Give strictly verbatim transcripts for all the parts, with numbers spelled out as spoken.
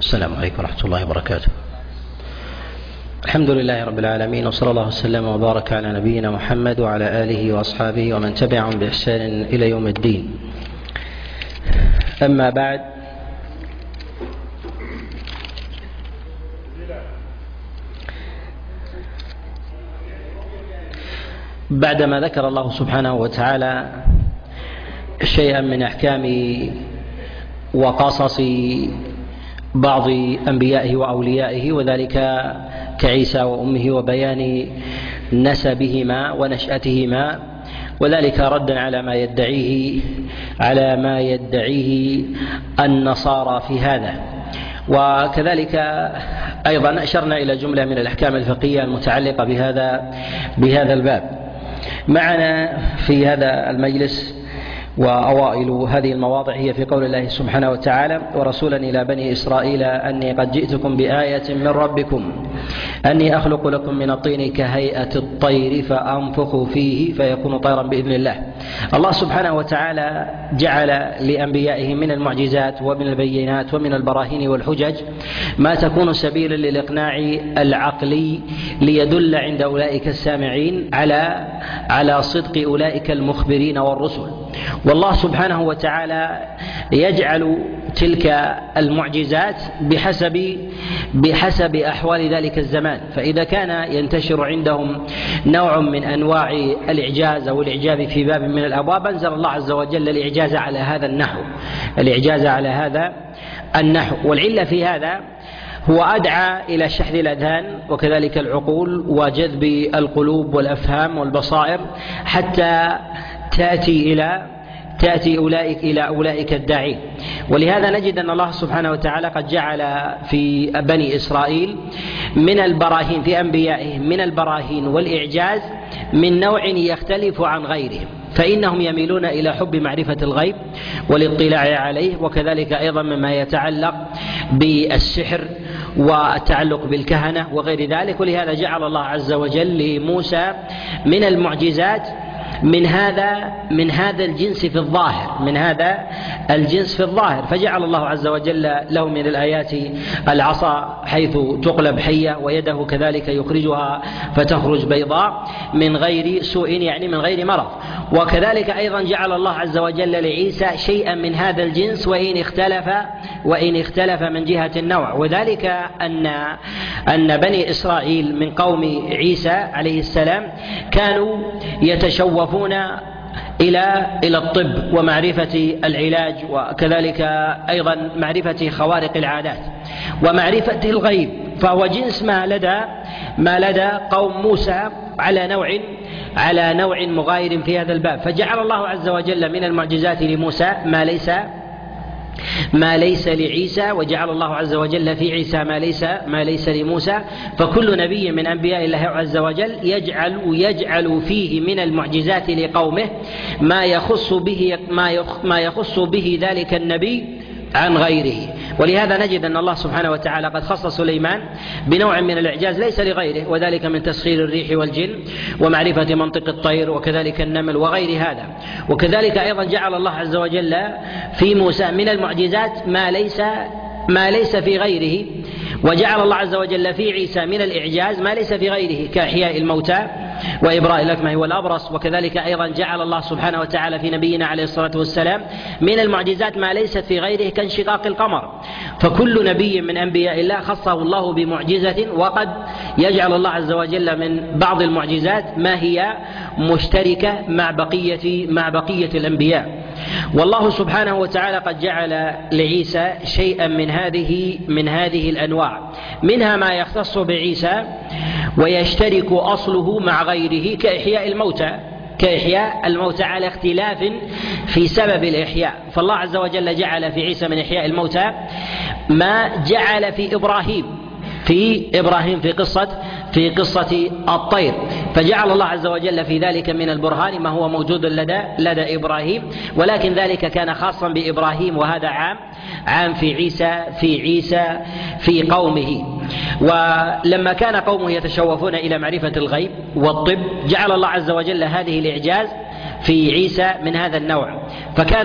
السلام عليكم ورحمة الله وبركاته. الحمد لله رب العالمين، وصلى الله وسلم وبارك على نبينا محمد وعلى آله وأصحابه ومن تبعهم بإحسان إلى يوم الدين. أما بعد، بعدما ذكر الله سبحانه وتعالى شيئا من أحكام وقصص بعض أنبيائه وأوليائه، وذلك كعيسى وأمه وبيان نسبهما ونشأتهما، وذلك ردا على ما يدعيه على ما يدعيه النصارى في هذا. وكذلك أيضا أشرنا إلى جملة من الأحكام الفقهية المتعلقة بهذا بهذا الباب. معنا في هذا المجلس وأوائل هذه المواضع هي في قول الله سبحانه وتعالى: ورسولا إلى بني إسرائيل أني قد جئتكم بآية من ربكم أني أخلق لكم من الطين كهيئة الطير فأنفخ فيه فيكون طيرا بإذن الله. الله سبحانه وتعالى جعل لأنبيائه من المعجزات ومن البينات ومن البراهين والحجج ما تكون سبيلا للإقناع العقلي ليدل عند أولئك السامعين على على صدق أولئك المخبرين والرسل. والله سبحانه وتعالى يجعل تلك المعجزات بحسب بحسب أحوال ذلك الزمان، فإذا كان ينتشر عندهم نوع من أنواع الإعجاز أو الإعجاب في باب من الأبواب، أنزل الله عز وجل الإعجاز على هذا النحو الإعجاز على هذا النحو والعلة في هذا هو أدعى إلى شحذ الأذهان وكذلك العقول وجذب القلوب والأفهام والبصائر حتى تأتي إلى تأتي أولئك إلى أولئك الداعين. ولهذا نجد أن الله سبحانه وتعالى قد جعل في بني إسرائيل من البراهين في أنبيائهم من البراهين والإعجاز من نوع يختلف عن غيرهم، فإنهم يميلون إلى حب معرفة الغيب والاطلاع عليه، وكذلك أيضا مما يتعلق بالسحر والتعلق بالكهنة وغير ذلك. ولهذا جعل الله عز وجل لموسى من المعجزات من هذا من هذا الجنس في الظاهر من هذا الجنس في الظاهر فجعل الله عز وجل له من الآيات العصا حيث تقلب حية، ويده كذلك يخرجها فتخرج بيضاء من غير سوء، يعني من غير مرض. وكذلك أيضا جعل الله عز وجل لعيسى شيئا من هذا الجنس وإن اختلف وإن اختلف من جهة النوع، وذلك أن أن بني إسرائيل من قوم عيسى عليه السلام كانوا يتشوفون إلى إلى الطب ومعرفة العلاج، وكذلك أيضا معرفة خوارق العادات ومعرفة الغيب، فهو جنس ما لدى ما لدى قوم موسى على نوع على نوع مغاير في هذا الباب. فجعل الله عز وجل من المعجزات لموسى ما ليس ما ليس لعيسى، وجعل الله عز وجل في عيسى ما ليس ما ليس لموسى. فكل نبي من أنبياء الله عز وجل يجعل يجعل فيه من المعجزات لقومه ما يخص به ما يخص به ذلك النبي عن غيره. ولهذا نجد أن الله سبحانه وتعالى قد خص سليمان بنوع من الإعجاز ليس لغيره، وذلك من تسخير الريح والجن ومعرفة منطق الطير وكذلك النمل وغير هذا. وكذلك أيضا جعل الله عز وجل في موسى من المعجزات ما ليس ما ليس في غيره، وجعل الله عز وجل في عيسى من الإعجاز ما ليس في غيره كإحياء الموتى وإبراء الأكمه والأبرص. وكذلك أيضا جعل الله سبحانه وتعالى في نبينا عليه الصلاة والسلام من المعجزات ما ليست في غيره كانشقاق القمر. فكل نبي من أنبياء الله خصه الله بمعجزة، وقد يجعل الله عز وجل من بعض المعجزات ما هي مشتركة مع بقية مع بقية الأنبياء. والله سبحانه وتعالى قد جعل لعيسى شيئا من هذه من هذه الأنواع، منها ما يختص بعيسى ويشترك أصله مع غيره كإحياء الموتى كإحياء الموتى على اختلاف في سبب الإحياء. فالله عز وجل جعل في عيسى من إحياء الموتى ما جعل في إبراهيم في إبراهيم في قصة في قصة الطير، فجعل الله عز وجل في ذلك من البرهان ما هو موجود لدى لدى إبراهيم، ولكن ذلك كان خاصا بإبراهيم، وهذا عام عام في عيسى في عيسى في قومه. ولما كان قومه يتشوفون إلى معرفة الغيب والطب، جعل الله عز وجل هذه الإعجاز في عيسى من هذا النوع، فكانوا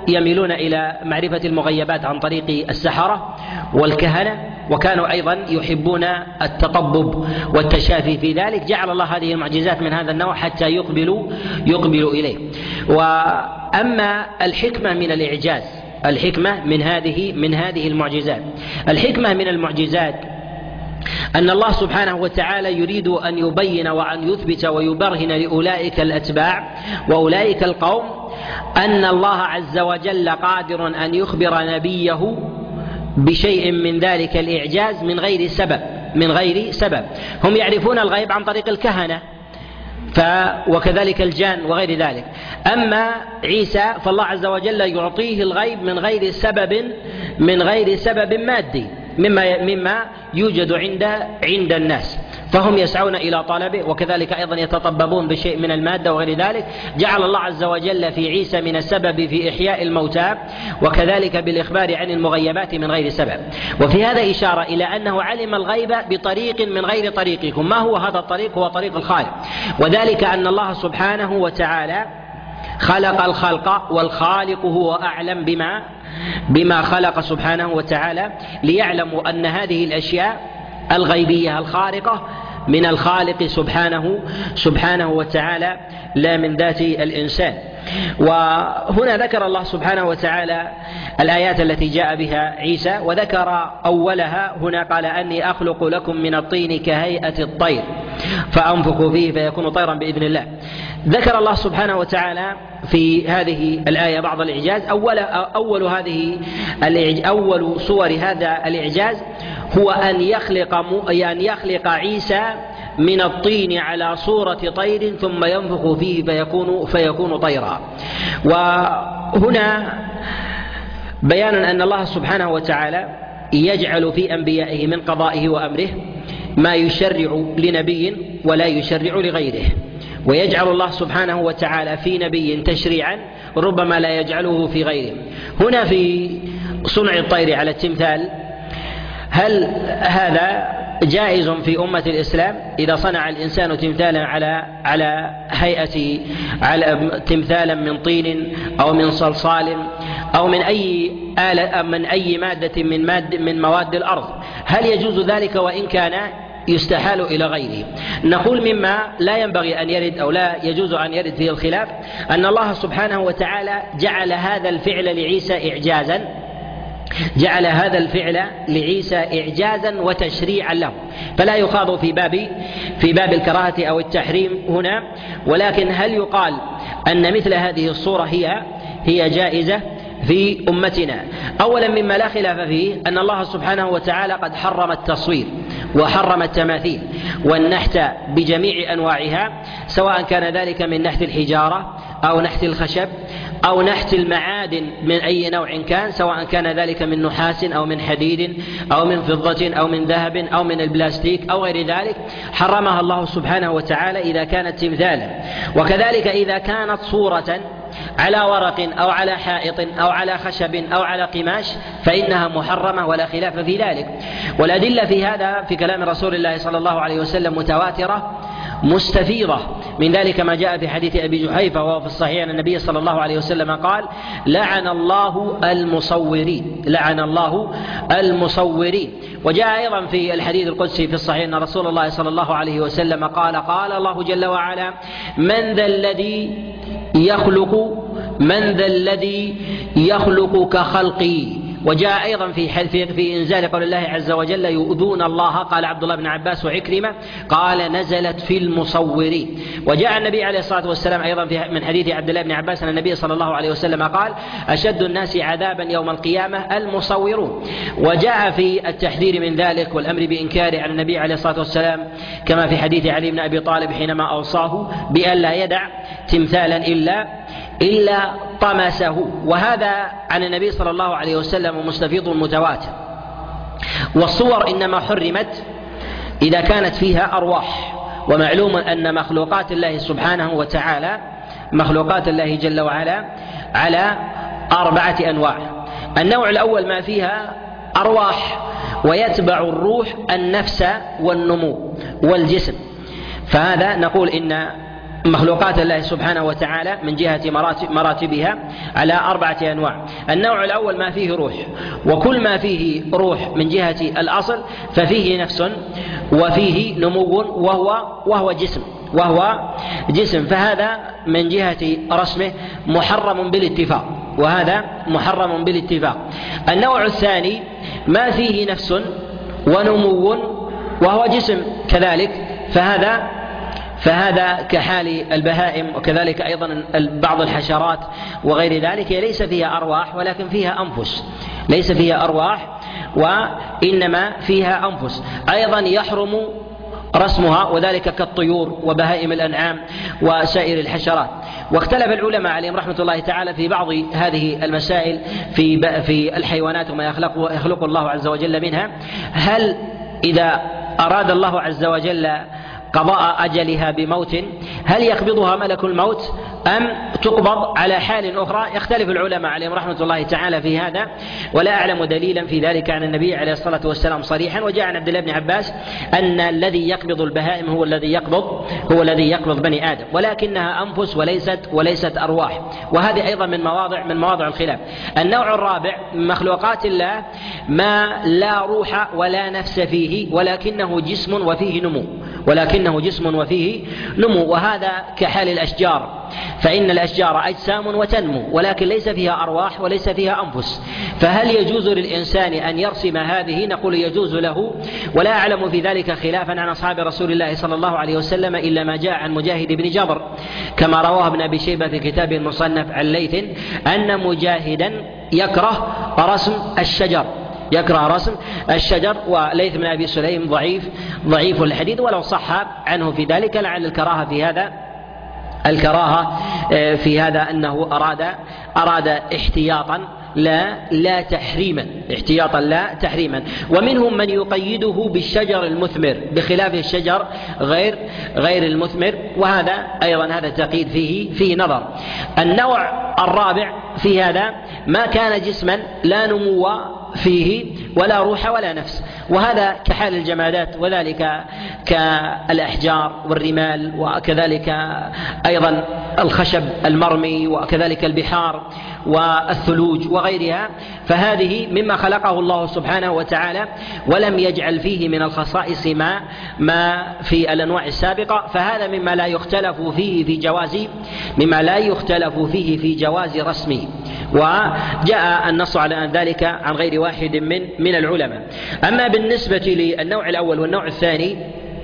يميلون إلى معرفة المغيبات عن طريق السحرة والكهنة، وكانوا أيضا يحبون التطبب والتشافي في ذلك. جعل الله هذه المعجزات من هذا النوع حتى يقبلوا يقبلوا إليه. وأما الحكمة من الإعجاز، الحكمة من هذه من هذه المعجزات، الحكمة من المعجزات أن الله سبحانه وتعالى يريد أن يبين وأن يثبت ويبرهن لأولئك الأتباع وأولئك القوم أن الله عز وجل قادر أن يخبر نبيه بشيء من ذلك الإعجاز من غير سبب من غير سبب هم يعرفون الغيب عن طريق الكهنة ف وكذلك الجان وغير ذلك. أما عيسى فالله عز وجل يعطيه الغيب من غير سبب من غير سبب مادي مما مما يوجد عند عند الناس، فهم يسعون إلى طلبه، وكذلك أيضا يتطببون بشيء من المادة وغير ذلك. جعل الله عز وجل في عيسى من السبب في إحياء الموتى، وكذلك بالإخبار عن المغيبات من غير سبب. وفي هذا إشارة إلى أنه علم الغيب بطريق من غير طريقكم. ما هو هذا الطريق؟ هو طريق الخالق، وذلك أن الله سبحانه وتعالى خلق الخلق، والخالق هو أعلم بما بما خلق سبحانه وتعالى، ليعلموا أن هذه الأشياء الغيبية الخارقة من الخالق سبحانه سبحانه وتعالى لا من ذات الإنسان. وهنا ذكر الله سبحانه وتعالى الآيات التي جاء بها عيسى، وذكر أولها هنا قال أني أخلق لكم من الطين كهيئة الطير فأنفخ فيه فيكون طيرا بإذن الله. ذكر الله سبحانه وتعالى في هذه الآية بعض الإعجاز. أول أول هذه أول صور هذا الإعجاز هو أن يخلق أن يخلق عيسى من الطين على صورة طير ثم ينفخ فيه فيكون فيكون طيرا. وهنا بيان أن الله سبحانه وتعالى يجعل في أنبيائه من قضائه وأمره ما يشرع لنبي ولا يشرع لغيره، ويجعل الله سبحانه وتعالى في نبي تشريعا ربما لا يجعله في غيره. هنا في صنع الطير على التمثال، هل هذا جائز في أمة الإسلام إذا صنع الإنسان تمثالا على على هيئة على تمثالا من طين أو من صلصال أو من أي آلة من أي مادة من ماد من مواد الأرض، هل يجوز ذلك وإن كان يستحال إلى غيره؟ نقول مما لا ينبغي أن يرد أو لا يجوز أن يرد فيه الخلاف أن الله سبحانه وتعالى جعل هذا الفعل لعيسى إعجازا جعل هذا الفعل لعيسى إعجازا وتشريعا له، فلا يخاض في باب في باب الكراهة أو التحريم هنا. ولكن هل يقال أن مثل هذه الصورة هي هي جائزة في أمتنا؟ أولا مما لا خلاف فيه أن الله سبحانه وتعالى قد حرم التصوير وحرم التماثيل والنحت بجميع أنواعها، سواء كان ذلك من نحت الحجارة أو نحت الخشب أو نحت المعادن من أي نوع كان، سواء كان ذلك من نحاس أو من حديد أو من فضة أو من ذهب أو من البلاستيك أو غير ذلك، حرمها الله سبحانه وتعالى إذا كانت تمثالا. وكذلك إذا كانت صورة على ورق أو على حائط أو على خشب أو على قماش فإنها محرمة ولا خلاف في ذلك. والأدلة في هذا في كلام رسول الله صلى الله عليه وسلم متواترة مستفيضة، من ذلك ما جاء في حديث أبي جحيفة وهو في الصحيح أن النبي صلى الله عليه وسلم قال: لعن الله المصورين لعن الله المصورين. وجاء أيضا في الحديث القدسي في الصحيح أن رسول الله صلى الله عليه وسلم قال: قال الله جل وعلا: من ذا الذي يخلق من ذا الذي يخلق كخلقي. وجاء أيضا في في في إنزال قول الله عز وجل: يؤذون الله، قال عبد الله بن عباس وعكرمة قال: نزلت في المصورين. وجاء النبي عليه الصلاة والسلام أيضا في من حديث عبد الله بن عباس أن النبي صلى الله عليه وسلم قال: أشد الناس عذابا يوم القيامة المصورون. وجاء في التحذير من ذلك والأمر بإنكاره على النبي عليه الصلاة والسلام كما في حديث علي بن أبي طالب حينما أوصاه بأن لا يدع تمثالا إلا إلا طمسه. وهذا عن النبي صلى الله عليه وسلم مستفيض متواتر. والصور إنما حرمت إذا كانت فيها أرواح، ومعلوم أن مخلوقات الله سبحانه وتعالى مخلوقات الله جل وعلا على أربعة أنواع. النوع الأول ما فيها أرواح، ويتبع الروح النفس والنمو والجسم، فهذا نقول إن مخلوقات الله سبحانه وتعالى من جهة مراتبها على أربعة أنواع. النوع الأول ما فيه روح، وكل ما فيه روح من جهة الأصل ففيه نفس وفيه نمو وهو وهو جسم وهو جسم فهذا من جهة رسمه محرم بالاتفاق، وهذا محرم بالاتفاق. النوع الثاني ما فيه نفس ونمو وهو جسم كذلك، فهذا فهذا كحال البهائم، وكذلك أيضا بعض الحشرات وغير ذلك ليس فيها أرواح ولكن فيها أنفس، ليس فيها أرواح وإنما فيها أنفس. أيضا يحرم رسمها، وذلك كالطيور وبهائم الأنعام وسائر الحشرات. واختلف العلماء عليهم رحمة الله تعالى في بعض هذه المسائل في في الحيوانات وما يخلق يخلق الله عز وجل منها، هل إذا أراد الله عز وجل قضاء أجلها بموت هل يقبضها ملك الموت أم تقبض على حال أخرى؟ يختلف العلماء عليهم رحمة الله تعالى في هذا، ولا أعلم دليلا في ذلك عن النبي عليه الصلاة والسلام صريحا. وجاء عن عبد الله بن عباس أن الذي يقبض البهائم هو الذي يقبض هو الذي يقبض بني آدم، ولكنها أنفس وليست وليست أرواح، وهذه أيضا من مواضع من مواضع الخلاف. النوع الرابع من مخلوقات الله ما لا روح ولا نفس فيه ولكنه جسم وفيه نمو ولكنه جسم وفيه نمو وهذا كحال الأشجار، فإن الأشجار أجسام وتنمو ولكن ليس فيها أرواح وليس فيها أنفس. فهل يجوز للإنسان أن يرسم هذه؟ نقول يجوز له، ولا أعلم في ذلك خلافا عن أصحاب رسول الله صلى الله عليه وسلم إلا ما جاء عن مجاهد بن جبر كما رواه ابن أبي شيبة في كتابه المصنف عن ليث أن مجاهدا يكره رسم الشجر يكره رسم الشجر وليث بن أبي سليم ضعيف ضعيف الحديث، ولو صح عنه في ذلك لعل الكراهة في هذا الكراهة في هذا أنه أراد أراد احتياطا لا لا تحريما احتياطا لا تحريما. ومنهم من يقيده بالشجر المثمر بخلاف الشجر غير غير المثمر، وهذا أيضا هذا تقييد فيه فيه نظر. النوع الرابع في هذا ما كان جسما لا نمو فيه ولا روح ولا نفس، وهذا كحال الجمادات، وذلك كالأحجار والرمال وكذلك أيضا الخشب المرمي وكذلك البحار والثلوج وغيرها، فهذه مما خلقه الله سبحانه وتعالى ولم يجعل فيه من الخصائص ما ما في الأنواع السابقة، فهذا مما لا يختلف فيه في جواز مما لا يختلف فيه في جواز رسمه، وجاء النص على ذلك عن غير واحد من من العلماء. أما بالنسبة للنوع الأول والنوع الثاني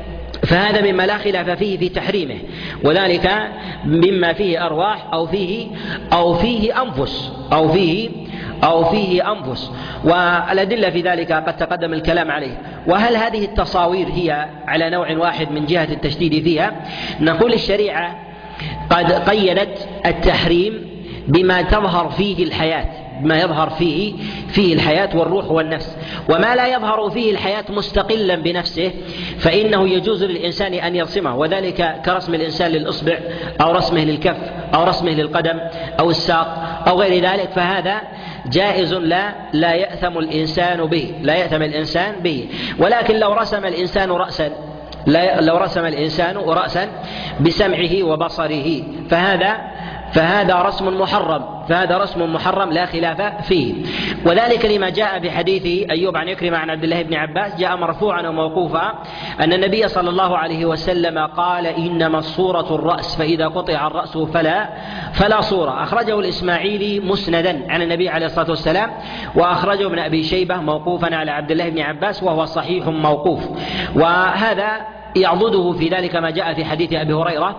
فهذا مما لا خلاف فيه في تحريمه، وذلك مما فيه أرواح أو فيه أو فيه أنفس أو فيه أو فيه أنفس، والأدلة في ذلك قد تقدم الكلام عليه. وهل هذه التصاوير هي على نوع واحد من جهة التشديد فيها؟ نقول الشريعة قد قيدت التحريم بما تظهر فيه الحياة بما يظهر فيه فيه الحياة والروح والنفس، وما لا يظهر فيه الحياة مستقلا بنفسه فإنه يجوز للإنسان أن يرسمه، وذلك كرسم الإنسان للإصبع أو رسمه للكف أو رسمه للقدم أو الساق أو غير ذلك، فهذا جائز لا لا يأثم الإنسان به لا يأثم الإنسان به. ولكن لو رسم الإنسان رأسا لو رسم الإنسان رأسا بسمعه وبصره فهذا فهذا رسم محرم فهذا رسم محرم لا خلاف فيه. وذلك لما جاء بحديث أيوب عن عكرمة عن عبد الله بن عباس جاء مرفوعا وموقوفا أن النبي صلى الله عليه وسلم قال إنما الصورة الرأس فإذا قطع الرأس فلا فلا صورة. أخرجه الإسماعيلي مسندا عن النبي عليه الصلاة والسلام، وأخرجه ابن أبي شيبة موقوفا على عبد الله بن عباس وهو صحيح موقوف. وهذا يعضده في ذلك ما جاء في حديث أبي هريرة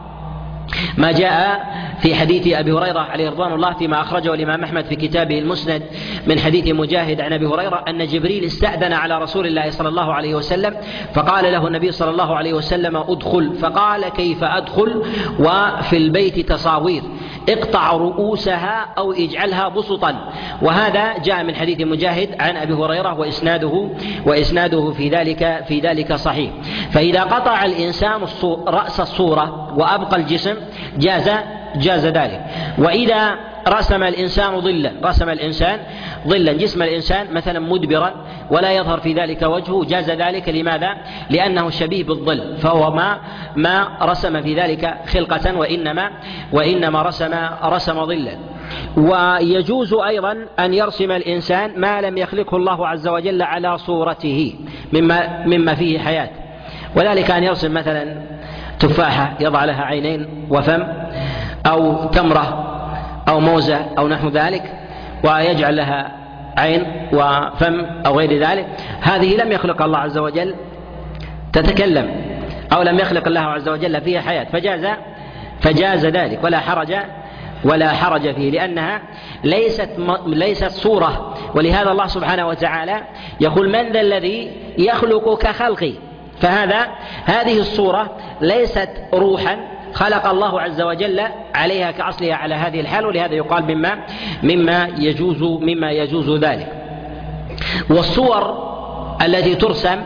ما جاء في حديث أبي هريرة عليه رضوان الله فيما أخرجه الإمام أحمد في كتابه المسند من حديث مجاهد عن أبي هريرة أن جبريل استأذن على رسول الله صلى الله عليه وسلم فقال له النبي صلى الله عليه وسلم ادخل، فقال كيف أدخل وفي البيت تصاوير اقطع رؤوسها أو اجعلها بسطا. وهذا جاء من حديث مجاهد عن أبي هريرة وإسناده وإسناده في ذلك في ذلك صحيح. فإذا قطع الإنسان رأس الصورة وأبقى الجسم جاز جاز ذلك. وإذا رسم الإنسان ظلا رسم الإنسان ظلا جسم الإنسان مثلا مدبرا ولا يظهر في ذلك وجهه، جاز ذلك لماذا؟ لأنه شبيه بالظل، فهو ما ما رسم في ذلك خلقة وإنما وإنما رسم رسم ظلا. ويجوز أيضا أن يرسم الإنسان ما لم يخلقه الله عز وجل على صورته مما مما فيه حياة، وذلك أن يرسم مثلا تفاحة يضع لها عينين وفم، أو تمرة أو موزة أو نحو ذلك ويجعل لها عين وفم أو غير ذلك، هذه لم يخلق الله عز وجل تتكلم، أو لم يخلق الله عز وجل فيها حياة، فجاز فجاز ذلك ولا حرج ولا حرج فيه، لأنها ليست ليست صورة. ولهذا الله سبحانه وتعالى يقول: من ذا الذي يخلق كخلقي؟ فهذا هذه الصورة ليست روحا خلق الله عز وجل عليها كأصلها على هذه الحال، ولهذا يقال مما مما يجوز مما يجوز ذلك. والصور التي ترسم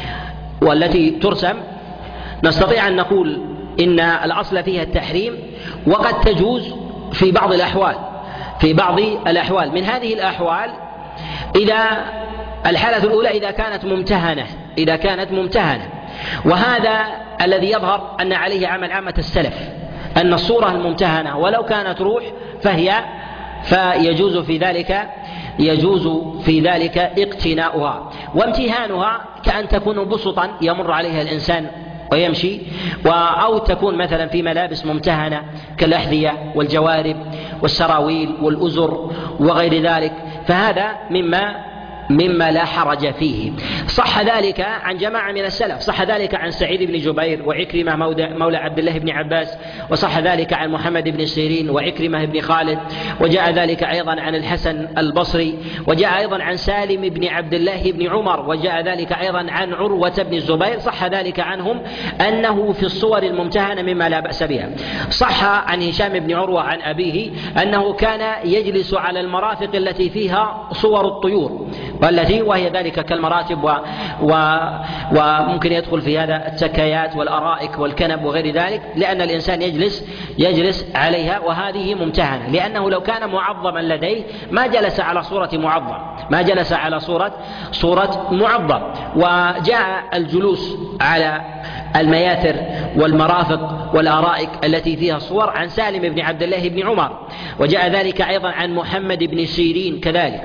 والتي ترسم نستطيع أن نقول إن الأصل فيها التحريم، وقد تجوز في بعض الأحوال في بعض الأحوال من هذه الأحوال إذا الحالة الأولى إذا كانت ممتهنة إذا كانت ممتهنة وهذا الذي يظهر أن عليه عمل عامة السلف، أن الصورة الممتهنة ولو كانت روح فهي فيجوز في ذلك يجوز في ذلك اقتناؤها، وامتهانها كأن تكون بسطا يمر عليها الإنسان ويمشي، أو تكون مثلا في ملابس ممتهنة كالأحذية والجوارب والسراويل والأزر وغير ذلك، فهذا مما مما لا حرج فيه. صح ذلك عن جماعة من السلف، صح ذلك عن سعيد بن جبير وعكرمة مولى عبد الله بن عباس، وصح ذلك عن محمد بن سيرين وعكرمة بن خالد، وجاء ذلك أيضا عن الحسن البصري، وجاء أيضا عن سالم بن عبد الله بن عمر، وجاء ذلك أيضا عن عروة بن الزبير، صح ذلك عنهم أنه في الصور الممتهنة مما لا بأس بها. صح عن هشام بن عروة عن أبيه أنه كان يجلس على المرافق التي فيها صور الطيور، والتي وهي ذلك كالمراتب و و وممكن يدخل في هذا التكايات والأرائك والكنب وغير ذلك، لأن الإنسان يجلس يجلس عليها، وهذه ممتهنة، لأنه لو كان معظما لديه ما جلس على صورة معظم ما جلس على صورة صورة معظم. وجاء الجلوس على المياثر والمرافق والأرائك التي فيها صور عن سالم بن عبد الله بن عمر، وجاء ذلك أيضا عن محمد بن سيرين كذلك.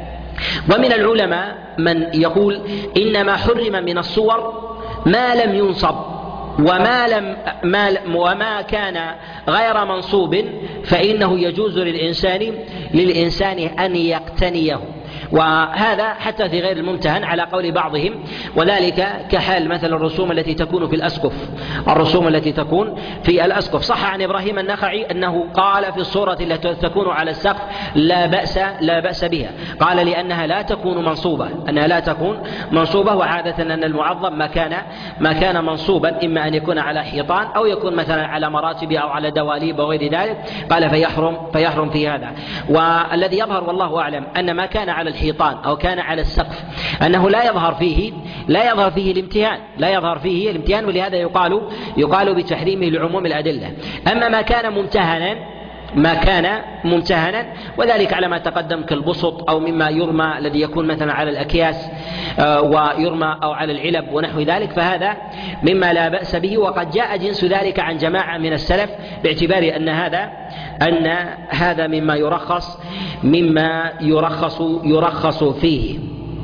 ومن العلماء من يقول إنما حرم من الصور ما لم ينصب، وما لم ما وما كان غير منصوب فإنه يجوز للإنسان للإنسان أن يقتنيه، وهذا حتى في غير الممتهن على قول بعضهم، وذلك كحال مثل الرسوم التي تكون في الأسقف الرسوم التي تكون في الأسقف. صح عن إبراهيم النخعي أنه قال في الصورة التي تكون على السقف لا بأس لا بأس بها، قال لأنها لا تكون منصوبة أنها لا تكون منصوبة وعادة أن المعظم ما كان ما كان منصوبا إما أن يكون على حيطان أو يكون مثلا على مراتب أو على دواليب وغير ذلك، قال فيحرم فيحرم في هذا. والذي يظهر والله أعلم أن ما كان على الحيطان أو كان على السقف أنه لا يظهر فيه لا يظهر فيه الامتهان لا يظهر فيه الامتهان ولهذا يقال يقال بتحريمه لعموم الأدلة. أما ما كان ممتهنا ما كان ممتهنا وذلك على ما تقدم كالبسط أو مما يرمى الذي يكون مثلا على الأكياس ويرمى أو على العلب ونحو ذلك، فهذا مما لا بأس به. وقد جاء جنس ذلك عن جماعة من السلف باعتبار أن هذا أن هذا مما يرخص مما يرخص يرخص فيه.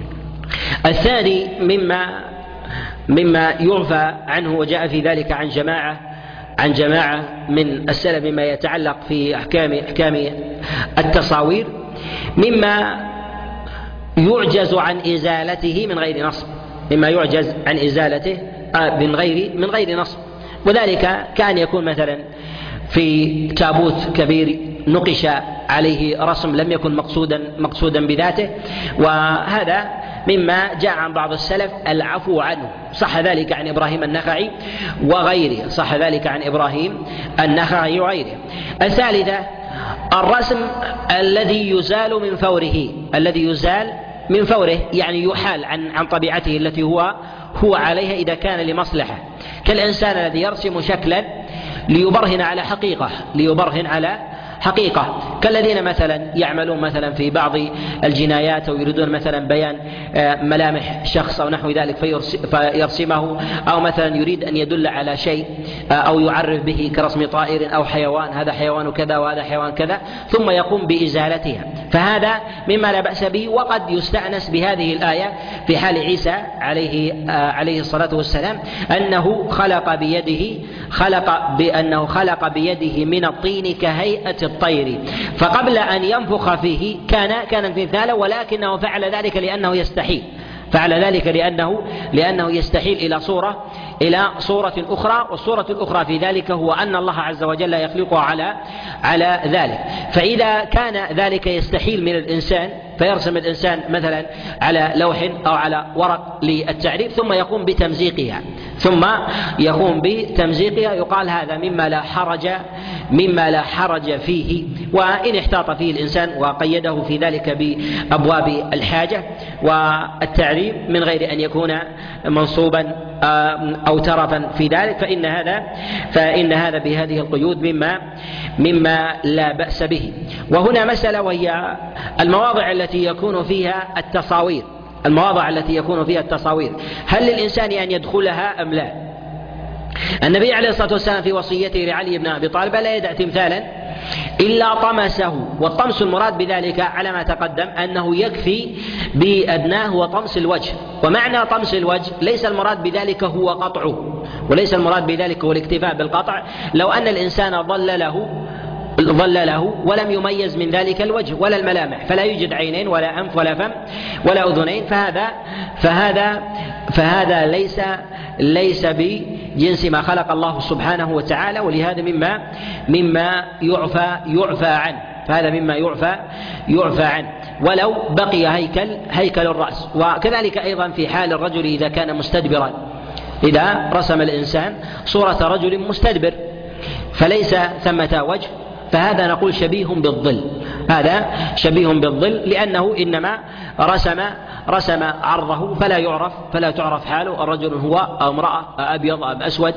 الثاني مما مما يعفى عنه وجاء في ذلك عن جماعة عن جماعة من السلف مما يتعلق في أحكام أحكام التصاوير مما يعجز عن إزالته من غير نصب مما يعجز عن إزالته من غير من غير نصب وذلك كان يكون مثلا في تابوت كبير نقش عليه رسم لم يكن مقصودا مقصودا بذاته، وهذا مما جاء عن بعض السلف العفو عنه. صح ذلك عن إبراهيم النخعي وغيره صح ذلك عن إبراهيم النخعي وغيره. الثالثة الرسم الذي يزال من فوره الذي يزال من فوره يعني يحال عن عن طبيعته التي هو هو عليها إذا كان لمصلحة، كالإنسان الذي يرسم شكلا ليبرهن على حقيقة ليبرهن على حقيقة، كالذين مثلا يعملون مثلا في بعض الجنايات أو يريدون مثلا بيان ملامح شخص أو نحو ذلك فيرسمه، أو مثلا يريد أن يدل على شيء أو يعرف به كرسم طائر أو حيوان، هذا حيوان كذا وهذا حيوان كذا، ثم يقوم بإزالتها، فهذا مما لا بأس به. وقد يستأنس بهذه الآية في حال عيسى عليه عليه الصلاة والسلام أنه خلق بيده خلق بأنه خلق بيده من الطين كهيئة الطير، فقبل أن ينفخ فيه كان كان تمثالا، ولكنه فعل ذلك لأنه يستحيل فعل ذلك لأنه لأنه يستحيل إلى صورة إلى صورة أخرى، والصورة الأخرى في ذلك هو أن الله عز وجل يخلقها على على ذلك. فإذا كان ذلك يستحيل من الإنسان فيرسم الإنسان مثلا على لوح أو على ورق للتعريف ثم يقوم بتمزيقها ثم يقوم بتمزيقها يقال هذا مما لا حرج مما لا حرج فيه، وإن احتاط فيه الإنسان وقيده في ذلك بأبواب الحاجة والتعريف من غير أن يكون منصوبا أو ترفا في ذلك، فإن هذا فإن هذا بهذه القيود مما مما لا بأس به. وهنا مسألة وهي المواضع التي يكون فيها التصاوير المواضع التي يكون فيها التصاوير هل للإنسان أن يدخلها أم لا؟ النبي عليه الصلاة والسلام في وصيته لعلي بن أبي طالب لا يدع تمثالا إلا طمسه، والطمس المراد بذلك على ما تقدم أنه يكفي بأدناه وطمس الوجه، ومعنى طمس الوجه ليس المراد بذلك هو قطعه، وليس المراد بذلك هو الاكتفاء بالقطع. لو أن الإنسان ظل له ظل له ولم يميز من ذلك الوجه ولا الملامح، فلا يوجد عينين ولا أنف ولا فم ولا أذنين، فهذا فهذا فهذا ليس ليس بجنس ما خلق الله سبحانه وتعالى، ولهذا مما مما يعفى يعفى عنه فهذا مما يعفى يعفى عنه ولو بقي هيكل هيكل الرأس. وكذلك أيضا في حال الرجل إذا كان مستدبرا، إذا رسم الإنسان صورة رجل مستدبر فليس ثمة وجه، فهذا نقول شبيه بالظل هذا شبيه بالظل لأنه إنما رسم رسم عرضه فلا يعرف فلا تعرف حاله، الرجل هو أو امرأة أبيض أم أسود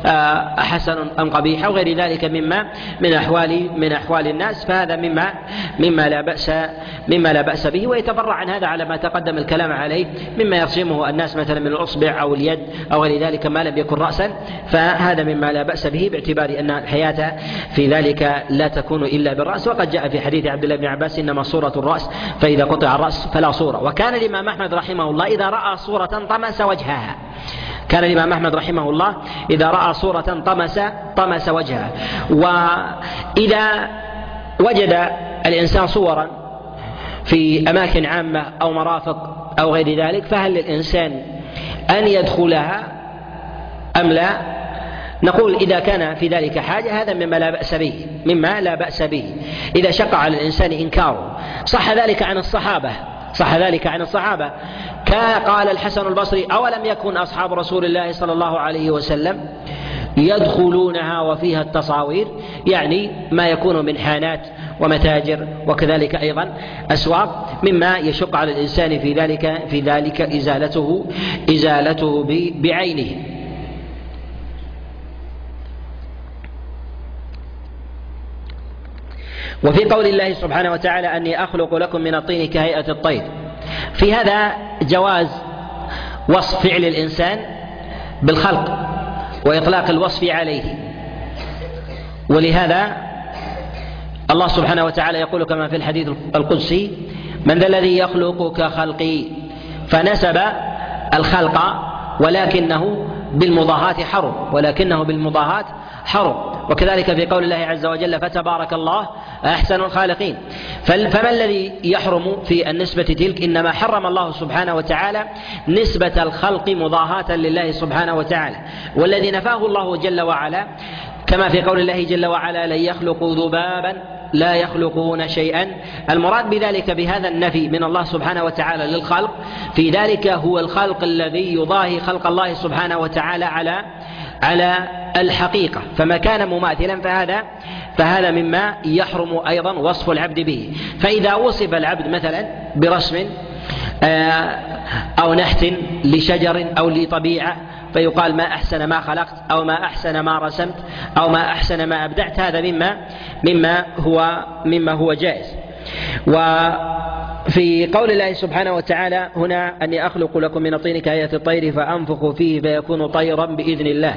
حسن أم قبيح أو غير ذلك مما من أحوال من أحوال الناس، فهذا مما مما لا بأس مما لا بأس به. ويتفرع عن هذا على ما تقدم الكلام عليه مما يرسمه الناس مثلا من الأصبع أو اليد أو غير ذلك ما لم يكن رأسا، فهذا مما لا بأس به باعتبار أن الحياة في ذلك لا تكون إلا بالرأس. وقد جاء في حديث عبد الله بن عباس إنما صورة الرأس فإذا قطع الرأس فلا صورة. وكان الإمام أحمد رحمه الله إذا رأى صورة طمس وجهها كان الإمام أحمد رحمه الله إذا رأى صورة طمس طمس وجهها. وإذا وجد الإنسان صورا في أماكن عامة أو مرافق أو غير ذلك فهل للإنسان أن يدخلها أم لا؟ نقول إذا كان في ذلك حاجة هذا مما لا بأس به مما لا بأس به إذا شق على الإنسان إنكاره. صح ذلك عن الصحابة صح ذلك عن الصحابة قال الحسن البصري أولم يكن أصحاب رسول الله صلى الله عليه وسلم يدخلونها وفيها التصاوير، يعني ما يكون من حانات ومتاجر وكذلك أيضا أسواق مما يشق على الإنسان في ذلك في ذلك إزالته إزالته بعينه. وفي قول الله سبحانه وتعالى أني أخلق لكم من الطين كهيئة الطير، في هذا جواز وصف فعل الإنسان بالخلق وإطلاق الوصف عليه، ولهذا الله سبحانه وتعالى يقول كما في الحديث القدسي من ذا الذي يخلق كخلقي، فنسب الخلق ولكنه بالمضاهاة حرم ولكنه بالمضاهاة حرم. وكذلك في قول الله عز وجل فتبارك الله أحسن الخالقين. فما الذي يحرم في النسبة تلك؟ إنما حرم الله سبحانه وتعالى نسبة الخلق مضاهاة لله سبحانه وتعالى، والذي نفاه الله جل وعلا كما في قول الله جل وعلا لن يخلقوا ذبابا لا يخلقون شيئا. المراد بذلك بهذا النفي من الله سبحانه وتعالى للخلق في ذلك هو الخلق الذي يضاهي خلق الله سبحانه وتعالى على على الحقيقة، فما كان مماثلا فهذا فهذا مما يحرم أيضا وصف العبد به. فإذا وصف العبد مثلا برسم أو نحت لشجر أو لطبيعة فيقال ما أحسن ما خلقت أو ما أحسن ما رسمت أو ما أحسن ما أبدعت، هذا مما مما هو مما هو جائز. وفي قول الله سبحانه وتعالى هنا أني أخلق لكم من الطين كهيئة الطير فأنفخ فيه فيكون طيرا بإذن الله.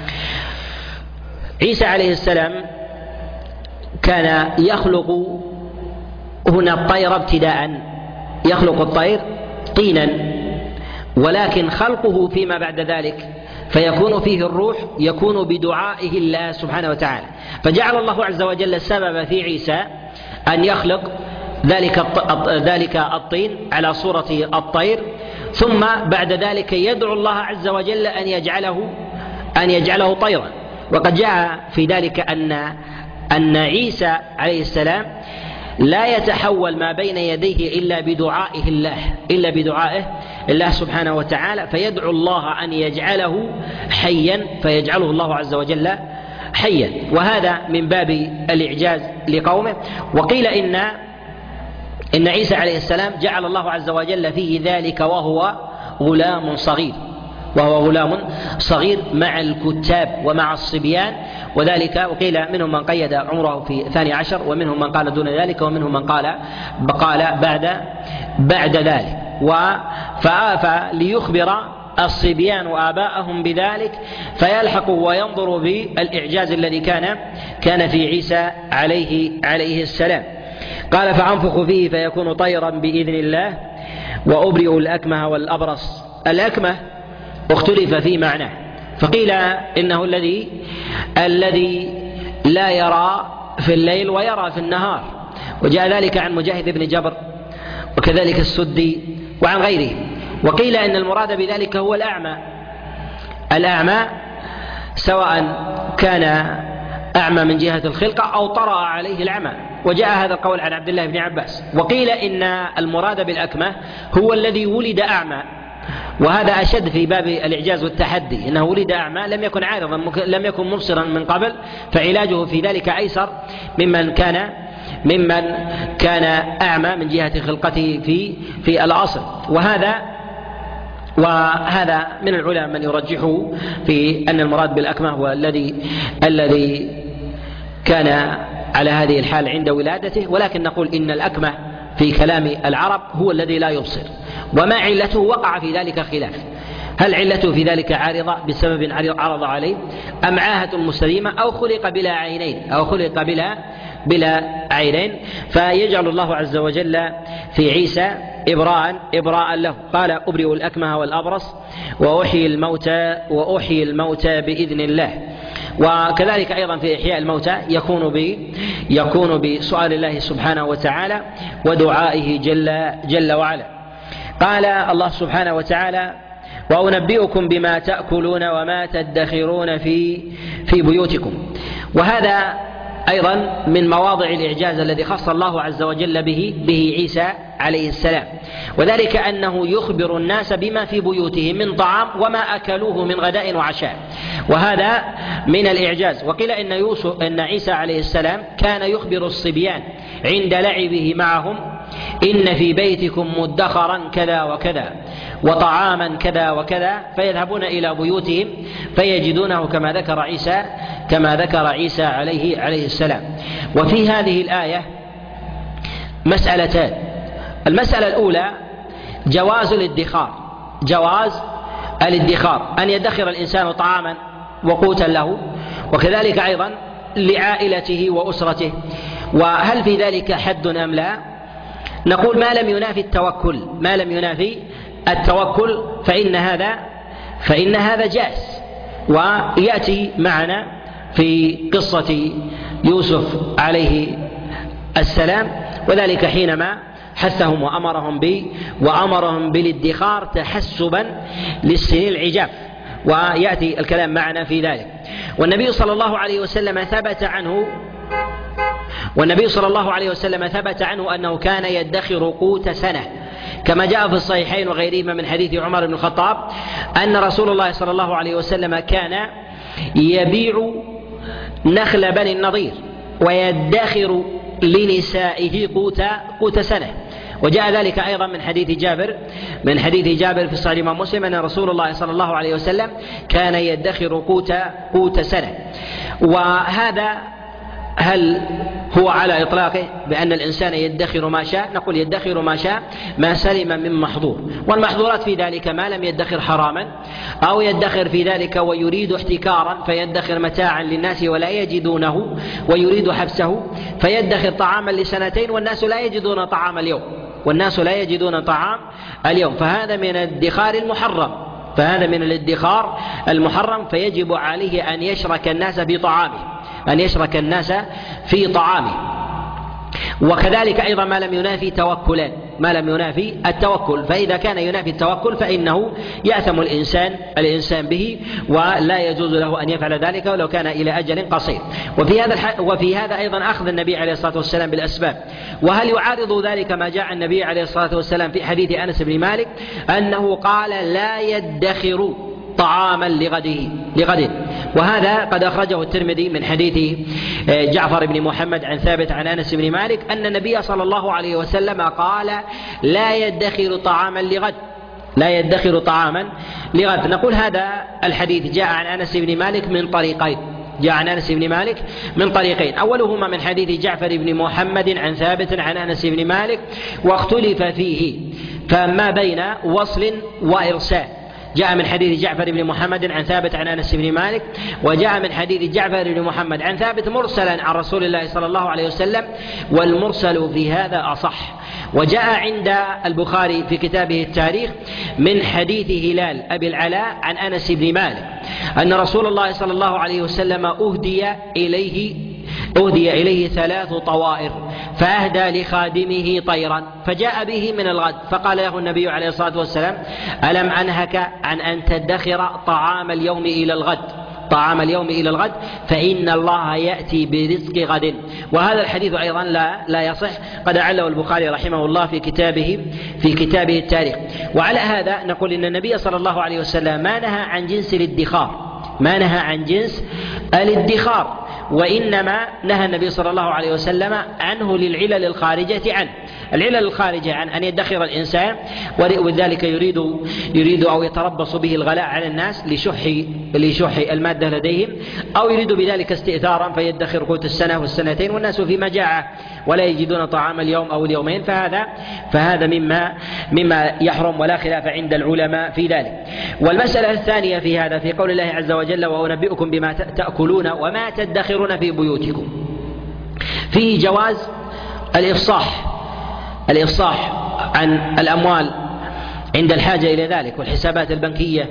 عيسى عليه السلام كان يخلق هنا الطير ابتداء، يخلق الطير طينا، ولكن خلقه فيما بعد ذلك فيكون فيه الروح يكون بدعائه الله سبحانه وتعالى. فجعل الله عز وجل السبب في عيسى أن يخلق ذلك ذلك الطين على صورة الطير، ثم بعد ذلك يدعو الله عز وجل أن يجعله أن يجعله طيرا. وقد جاء في ذلك أن أن عيسى عليه السلام لا يتحول ما بين يديه إلا بدعائه الله إلا بدعائه الله سبحانه وتعالى، فيدعو الله أن يجعله حيا فيجعله الله عز وجل حيا، وهذا من باب الإعجاز لقومه. وقيل إن إن عيسى عليه السلام جعل الله عز وجل فيه ذلك وهو غلام صغير وهو غلام صغير مع الكتاب ومع الصبيان، وذلك وقيل منهم من قيد عمره في ثاني عشر، ومنهم من قال دون ذلك، ومنهم من قال قال بعد بعد ذلك. فليخبر الصبيان وآباءهم بذلك فيلحق وينظر بالإعجاز الذي كان كان في عيسى عليه عليه السلام. قال فأنفخ فيه فيكون طيرا بإذن الله وأبرئ الأكمه والأبرص. الأكمه اختلف في معناه، فقيل إنه الذي الذي لا يرى في الليل ويرى في النهار، وجاء ذلك عن مجاهد بن جبر وكذلك السدي وعن غيره. وقيل إن المراد بذلك هو الأعمى الأعمى سواء كان أعمى من جهة الخلقة أو طرأ عليه العمى، وجاء هذا القول عن عبد الله بن عباس. وقيل إن المراد بالأكمه هو الذي ولد أعمى، وهذا أشد في باب الإعجاز والتحدي، إنه ولد أعمى لم يكن عارضا لم يكن مبصرا من قبل، فعلاجه في ذلك أيسر ممن كان ممن كان أعمى من جهة خلقته في في الأصل. وهذا وهذا من العلماء من يرجحه في أن المراد بالأكمه هو الذي الذي كان على هذه الحال عند ولادته، ولكن نقول إن الأكمه في كلام العرب هو الذي لا يبصر. وما علته وقع في ذلك خلاف، هل علته في ذلك عارضة بسبب عرض عليه أم عاهة مستديمة أو خلق بلا عينين أو خلق بلا بلا عينين. فيجعل الله عز وجل في عيسى إبراء إبراء له. قال أبرئ الأكمه والأبرص وأحيي الموتى وأحيي الموتى بإذن الله. وكذلك أيضا في إحياء الموتى يكون ب يكون بسؤال الله سبحانه وتعالى ودعائه جل جل وعلا. قال الله سبحانه وتعالى وأنبئكم بما تأكلون وما تدخرون في في بيوتكم. وهذا أيضا من مواضع الإعجاز الذي خص الله عز وجل به به عيسى عليه السلام، وذلك أنه يخبر الناس بما في بيوتهم من طعام وما أكلوه من غداء وعشاء، وهذا من الإعجاز. وقيل إن يوسف إن عيسى عليه السلام كان يخبر الصبيان عند لعبه معهم إن في بيتكم مدخرا كذا وكذا وطعاما كذا وكذا، فيذهبون إلى بيوتهم فيجدونه كما ذكر عيسى كما ذكر عيسى عليه عليه السلام. وفي هذه الآية مسألتان. المسألة الأولى جواز الادخار جواز الادخار أن يدخر الإنسان طعاما وقوتا له، وكذلك أيضا لعائلته وأسرته. وهل في ذلك حد أم لا؟ نقول ما لم ينافي التوكل ما لم ينافي التوكل فإن هذا فإن هذا جائز. ويأتي معنا في قصة يوسف عليه السلام، وذلك حينما حثهم وأمرهم ب وأمرهم بالادخار تحسبا للسنين العجاف، ويأتي الكلام معنا في ذلك. والنبي صلى الله عليه وسلم ثبت عنه والنبي صلى الله عليه وسلم ثبت عنه أنه كان يدخر قوت سنة، كما جاء في الصحيحين وغيرهما من حديث عمر بن الخطاب أن رسول الله صلى الله عليه وسلم كان يبيع نخل بني النضير ويدخر لنسائه قوت قوت سنة. وجاء ذلك أيضا من حديث جابر من حديث جابر في صحيح الإمام مسلم أن رسول الله صلى الله عليه وسلم كان يدخر قوت قوت سنة. وهذا هل هو على إطلاقه بأن الإنسان يدخر ما شاء؟ نقول يدخر ما شاء ما سلم من محظور، والمحظورات في ذلك ما لم يدخر حراما، أو يدخر في ذلك ويريد احتكارا فيدخر متاعا للناس ولا يجدونه ويريد حبسه، فيدخر طعاما لسنتين والناس لا يجدون طعام اليوم والناس لا يجدون طعام اليوم فهذا من الادخار المحرم فهذا من الادخار المحرم فيجب عليه أن يشرك الناس في طعامه أن يشرك الناس في طعامه. وكذلك أيضا ما لم ينافي توكلا ما لم ينافي التوكل، فإذا كان ينافي التوكل فإنه يأثم الإنسان الإنسان به ولا يجوز له أن يفعل ذلك ولو كان إلى أجل قصير. وفي هذا الح... وفي هذا أيضا أخذ النبي عليه الصلاة والسلام بالأسباب. وهل يعارض ذلك ما جاء النبي عليه الصلاة والسلام في حديث أنس بن مالك أنه قال لا يدخر طعاما لغده لغد وهذا قد أخرجه الترمذي من حديث جعفر بن محمد عن ثابت عن أنس بن مالك أن النبي صلى الله عليه وسلم قال لا يدخر طعاما لغد لا يدخر طعاما لغد. نقول هذا الحديث جاء عن أنس بن مالك من طريقين جاء عن أنس بن مالك من طريقين أولهما من حديث جعفر بن محمد عن ثابت عن أنس بن مالك واختلف فيه فما بين وصل وإرسال. جاء من حديث جعفر بن محمد عن ثابت عن أنس بن مالك وجاء من حديث جعفر بن محمد عن ثابت مرسلا عن رسول الله صلى الله عليه وسلم والمرسل في هذا أصح. وجاء عند البخاري في كتابه التاريخ من حديث هلال أبي العلاء عن أنس بن مالك أن رسول الله صلى الله عليه وسلم أهدي إليه أهدي إليه ثلاث طوائر فأهدى لخادمه طيرا فجاء به من الغد فقال له النبي عليه الصلاة والسلام ألم أنهك عن أن تدخر طعام اليوم إلى الغد طعام اليوم إلى الغد فإن الله يأتي برزق غد. وهذا الحديث أيضا لا لا يصح قد أعله البخاري رحمه الله في كتابه في كتابه التاريخ. وعلى هذا نقول إن النبي صلى الله عليه وسلم ما نهى عن جنس الادخار ما نهى عن جنس الادخار وإنما نهى النبي صلى الله عليه وسلم عنه للعلل الخارجة عنه العلل الخارجة عن أن يدخر الإنسان وذلك يريد يريد أو يتربص به الغلاء على الناس لشح لشح المادة لديهم أو يريد بذلك استئثارا فيدخر قوت السنة والسنتين والناس في مجاعة ولا يجدون طعام اليوم أو اليومين فهذا فهذا مما مما يحرم ولا خلاف عند العلماء في ذلك. والمسألة الثانية في هذا في قول الله عز وجل وأنبئكم بما تأكلون وما تدخرون في بيوتكم فيه جواز الإفصاح الإفصاح عن الأموال عند الحاجة إلى ذلك والحسابات البنكية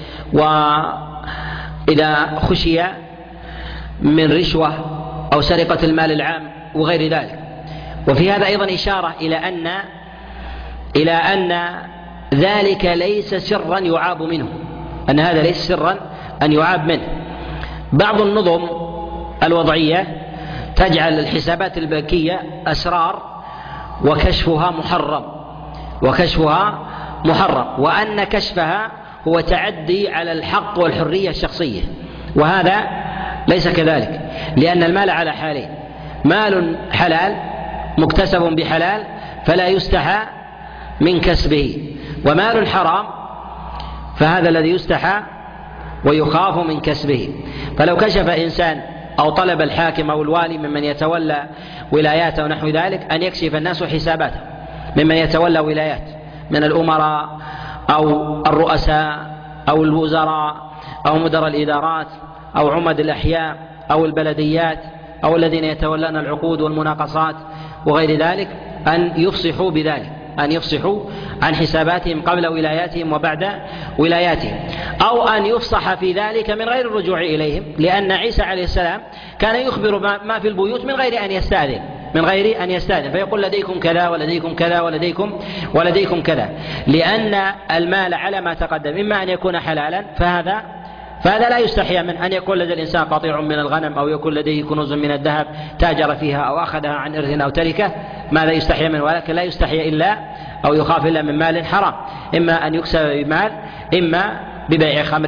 وإذا خشي من رشوة أو سرقة المال العام وغير ذلك. وفي هذا أيضا إشارة إلى أن إلى أن ذلك ليس سرا يعاب منه أن هذا ليس سرا أن يعاب منه. بعض النظم الوضعية تجعل الحسابات البنكية أسرار وكشفها محرم وكشفها محرم وأن كشفها هو تعدي على الحق والحرية الشخصية وهذا ليس كذلك لأن المال على حالين مال حلال مكتسب بحلال فلا يستحى من كسبه ومال حرام فهذا الذي يستحى ويخاف من كسبه. فلو كشف إنسان أو طلب الحاكم أو الوالي ممن يتولى ولاياته ونحو ذلك أن يكشف الناس حساباته ممن يتولى ولايات من الأمراء أو الرؤساء أو الوزراء أو مدراء الإدارات أو عمد الأحياء أو البلديات أو الذين يتولون العقود والمناقصات وغير ذلك أن يفصحوا بذلك أن يفصحوا عن حساباتهم قبل ولاياتهم وبعد ولاياتهم أو أن يفصح في ذلك من غير الرجوع إليهم لأن عيسى عليه السلام كان يخبر ما في البيوت من غير أن يستأذن من غير أن يستأذن فيقول لديكم كذا ولديكم كذا ولديكم ولديكم كذا لأن المال على ما تقدم إما أن يكون حلالا فهذا فهذا لا يستحي من أن يكون لدى الإنسان قطيع من الغنم أو يكون لديه كنوز من الذهب تاجر فيها أو أخذها عن إرث أو تركة ماذا يستحي منه ولكن لا يستحي إلا أو يخاف إلا من مال حرام إما أن يكسب بمال إما ببيع خمر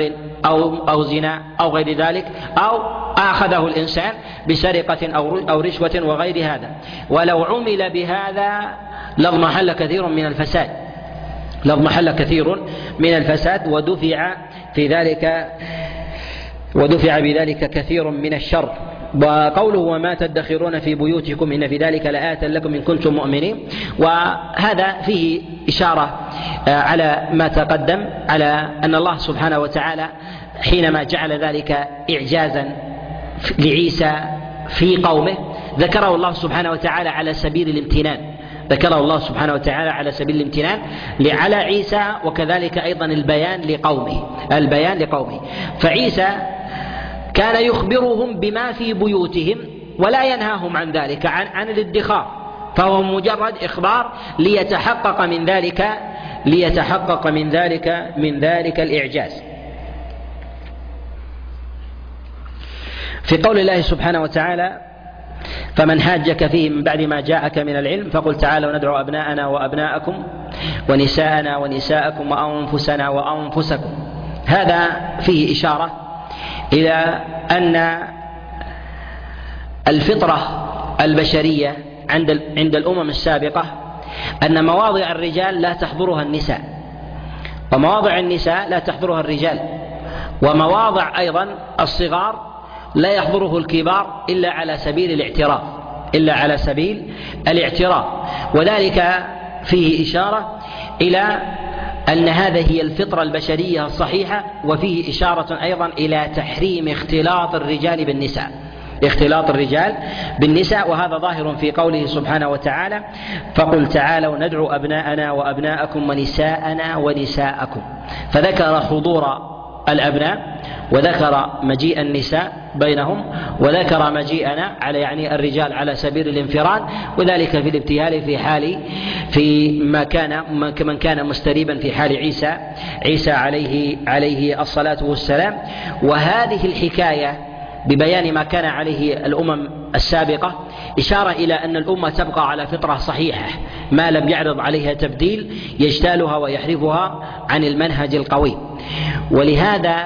أو, أو زنا أو غير ذلك، أو أخذه الإنسان بسرقة أو رشوة وغير هذا. ولو عمل بهذا لاضمحل كثير من الفساد لاضمحل كثير من الفساد ودفع في ذلك ودفع بذلك كثير من الشر. وقوله وما تدخرون في بيوتكم إن في ذلك لآية لكم إن كنتم مؤمنين، وهذا فيه إشارة على ما تقدم على أن الله سبحانه وتعالى حينما جعل ذلك إعجازا لعيسى في قومه ذكره الله سبحانه وتعالى على سبيل الامتنان ذكره الله سبحانه وتعالى على سبيل الامتنان على عيسى، وكذلك أيضا البيان لقومه البيان لقومه فعيسى كان يخبرهم بما في بيوتهم ولا ينهاهم عن ذلك عن, عن الادخار، فهو مجرد إخبار ليتحقق من ذلك ليتحقق من ذلك من ذلك الإعجاز. في قول الله سبحانه وتعالى فمن حاجك فيه من بعد ما جاءك من العلم فقل تعالوا ندعو أبناءنا وأبناءكم ونساءنا ونساءكم وأنفسنا وأنفسكم، هذا فيه إشارة إلى أن الفطرة البشرية عند عند الأمم السابقة أن مواضع الرجال لا تحضرها النساء، ومواضع النساء لا تحضرها الرجال، ومواضع أيضا الصغار لا يحضره الكبار إلا على سبيل الاعتراف إلا على سبيل الاعتراف وذلك فيه إشارة إلى أن هذه هي الفطرة البشرية الصحيحة، وفيه إشارة أيضا إلى تحريم اختلاط الرجال بالنساء اختلاط الرجال بالنساء وهذا ظاهر في قوله سبحانه وتعالى فقل تعالوا ندعو أبناءنا وأبناءكم ونساءنا ونساءكم، فذكر حضور الأبناء وذكر مجيء النساء بينهم وذكر مجيئنا على يعني الرجال على سبيل الانفراد، وذلك في الابتهال في حال في ما كان من كان مستريبا في حال عيسى عيسى عليه عليه الصلاة والسلام. وهذه الحكاية ببيان ما كان عليه الأمم السابقة إشارة إلى أن الأمة تبقى على فطرة صحيحة ما لم يعرض عليها تبديل يجتالها ويحرفها عن المنهج القوي. ولهذا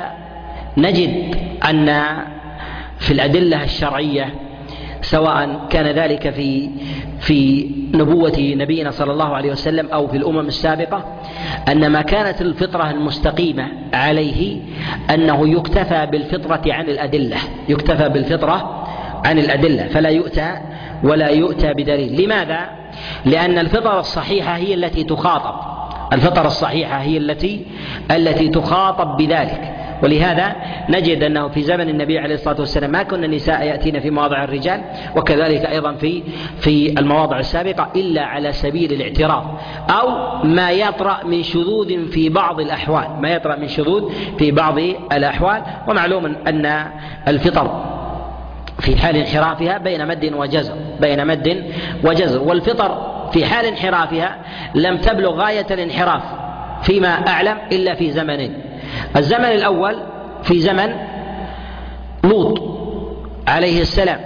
نجد أن في الأدلة الشرعية سواء كان ذلك في في نبوة نبينا صلى الله عليه وسلم أو في الأمم السابقة أن ما كانت الفطرة المستقيمة عليه أنه يكتفى بالفطرة عن الأدلة يكتفى بالفطرة عن الأدلة فلا يؤتى ولا يؤتى بدليل. لماذا؟ لأن الفطرة الصحيحة هي التي تخاطب الفطرة الصحيحة هي التي التي تخاطب بذلك. ولهذا نجد أنه في زمن النبي عليه الصلاة والسلام ما كن النساء يأتين في مواضع الرجال، وكذلك أيضا في في المواضع السابقة إلا على سبيل الاعتراف أو ما يطرأ من شذوذ في بعض الأحوال ما يطرأ من شذوذ في بعض الأحوال. ومعلوم أن الفطر في حال انحرافها بين مد وجزر بين مد وجزر والفطر في حال انحرافها لم تبلغ غاية الانحراف فيما أعلم إلا في زمنين. الزمن الأول في زمن لوط عليه السلام،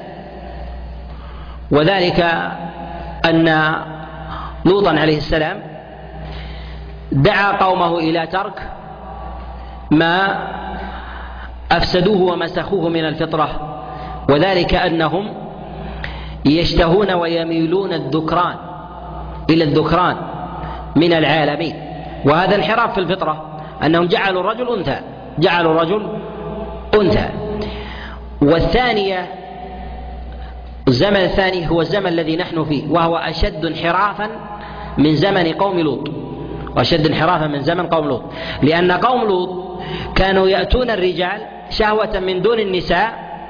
وذلك أن لوطا عليه السلام دعا قومه إلى ترك ما أفسدوه ومسخوه من الفطرة، وذلك أنهم يشتهون ويميلون الذكران إلى الذكران من العالمين، وهذا انحراف في الفطرة أنهم جعلوا الرجل أنثى جعلوا الرجل أنثى. والثانية الزمن الثاني هو الزمن الذي نحن فيه، وهو أشد انحرافا من زمن قوم لوط وأشد انحرافا من زمن قوم لوط لأن قوم لوط كانوا يأتون الرجال شهوة من دون النساء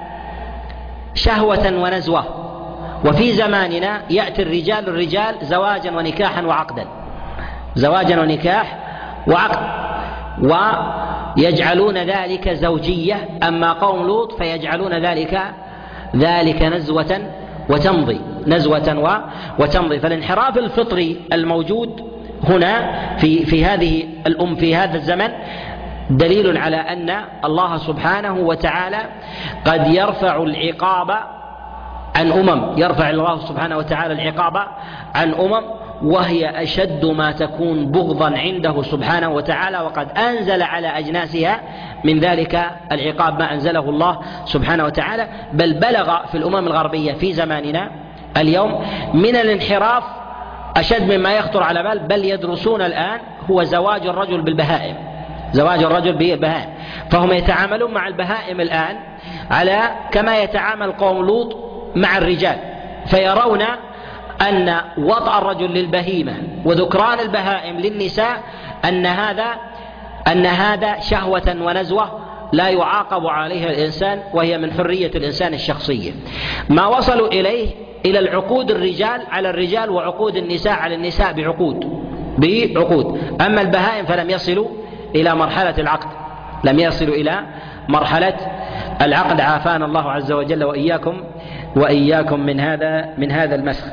شهوة ونزوة، وفي زماننا يأتي الرجال الرجال زواجا ونكاحا وعقدا زواجا ونكاح وعقد ويجعلون ذلك زوجية. أما قوم لوط فيجعلون ذلك ذلك نزوة وتمضي نزوة وتمضي. فالانحراف الفطري الموجود هنا في في هذه الأم في هذا الزمن دليل على أن الله سبحانه وتعالى قد يرفع العقاب عن أمم يرفع الله سبحانه وتعالى العقاب عن أمم وهي أشد ما تكون بغضا عنده سبحانه وتعالى، وقد أنزل على أجناسها من ذلك العقاب ما أنزله الله سبحانه وتعالى، بل بلغ في الأمم الغربية في زماننا اليوم من الانحراف أشد مما يخطر على بال، بل يدرسون الآن هو زواج الرجل بالبهائم، زواج الرجل بالبهائم، فهم يتعاملون مع البهائم الآن على كما يتعامل قوم لوط مع الرجال، فيرون أن وطأ الرجل للبهيمة وذكران البهائم للنساء أن هذا أن هذا شهوة ونزوة لا يعاقب عليها الإنسان، وهي من حرية الإنسان الشخصية. ما وصلوا إليه إلى العقود الرجال على الرجال وعقود النساء على النساء بعقود بعقود أما البهائم فلم يصلوا إلى مرحلة العقد، لم يصلوا إلى مرحلة العقد، عافانا الله عز وجل وإياكم وإياكم من هذا من هذا المسخ.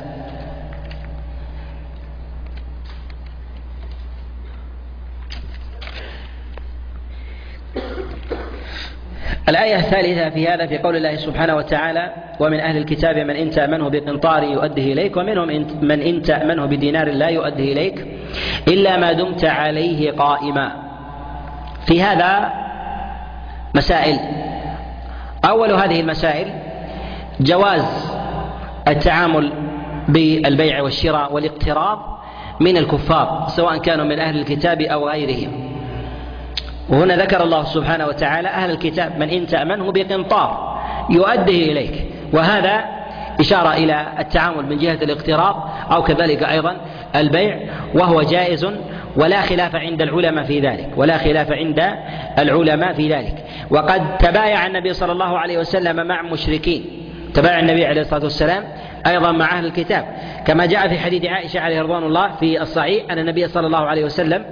الآية الثالثة في هذا في قول الله سبحانه وتعالى: ومن أهل الكتاب من إن تأمنه بقنطار يؤده إليك ومنهم من إن تأمنه بدينار لا يؤده إليك إلا ما دمت عليه قائما. في هذا مسائل. أول هذه المسائل جواز التعامل بالبيع والشراء والاقتراض من الكفار سواء كانوا من أهل الكتاب أو غيرهم. وهنا ذكر الله سبحانه وتعالى أهل الكتاب من إن تأمنه بقنطار يؤده إليك، وهذا إشارة إلى التعامل من جهة الاقتراض أو كذلك أيضا البيع، وهو جائز ولا خلاف عند العلماء في ذلك، ولا خلاف عند العلماء في ذلك. وقد تبايع النبي صلى الله عليه وسلم مع مشركين، تبايع النبي عليه الصلاة والسلام أيضا مع أهل الكتاب، كما جاء في حديث عائشة عليه رضوان الله في الصحيح أن النبي صلى الله عليه وسلم